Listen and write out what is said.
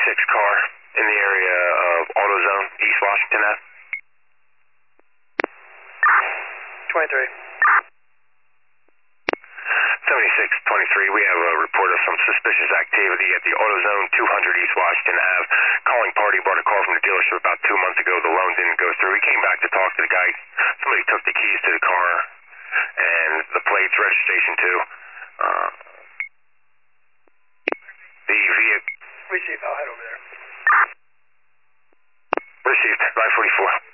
car in the area of AutoZone, East Washington Ave. 23. 7623, we have a report of some suspicious activity at the AutoZone, 200 East Washington Ave. Calling party brought a car from the dealership about 2 months ago. The loan didn't go through. He came back to talk to the guy. Somebody took the keys to the car and the plates, registration too. The vehicle... Received. I'll head over there. Received. 944.